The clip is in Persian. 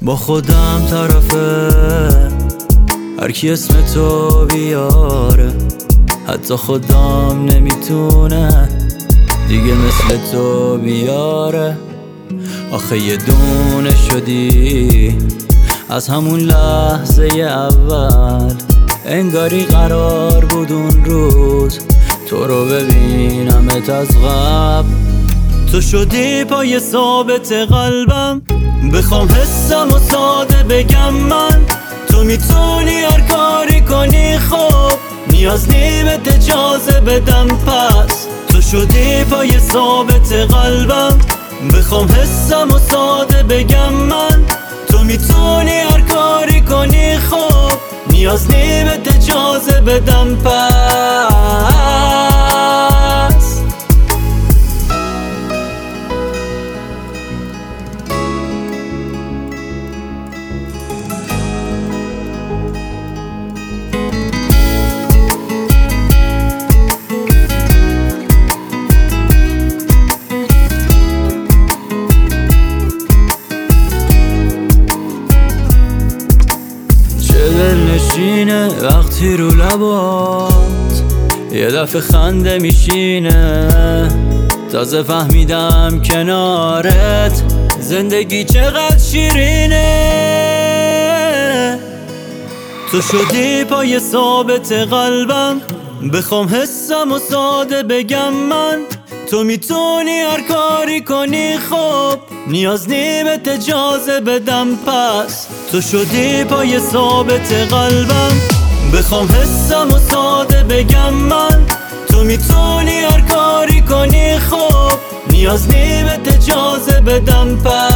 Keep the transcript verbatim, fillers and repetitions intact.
با خودم طرفه، هر کی اسم تو بیاره حتی خودم نمیتونه دیگه مثل تو بیاره. آخه یه دونه شدی از همون لحظه اول، انگاری قرار بود اون روز تو رو ببینمت از قبل. تو شدی پای ثابت قلبم، بخوام حسم و ساده بگم من. تو میتونی هر کاری کنی، خب نیاز نیمت اجازه بدم پس. تو شدی پای ثابت قلبم، بخوام حسم و ساده بگم من. تو میتونی هر کاری کنی، خب نیاز نیمت اجازه بدم پس. دلنشینه وقتی رو لبات یه دفعه خنده میشینه. تازه فهمیدم کنارت زندگی چقدر شیرینه. تو شدی پای ثابت قلبم، بخوام حسم و ساده بگم من. تو میتونی هر کاری کنی، خب نیاز نیمت اجازه بدم پس. تو شدی پای ثابت قلبم، بخوام حسم و ساده بگم من. تو میتونی هر کاری کنی، خب نیاز نیمت اجازه بدم پس.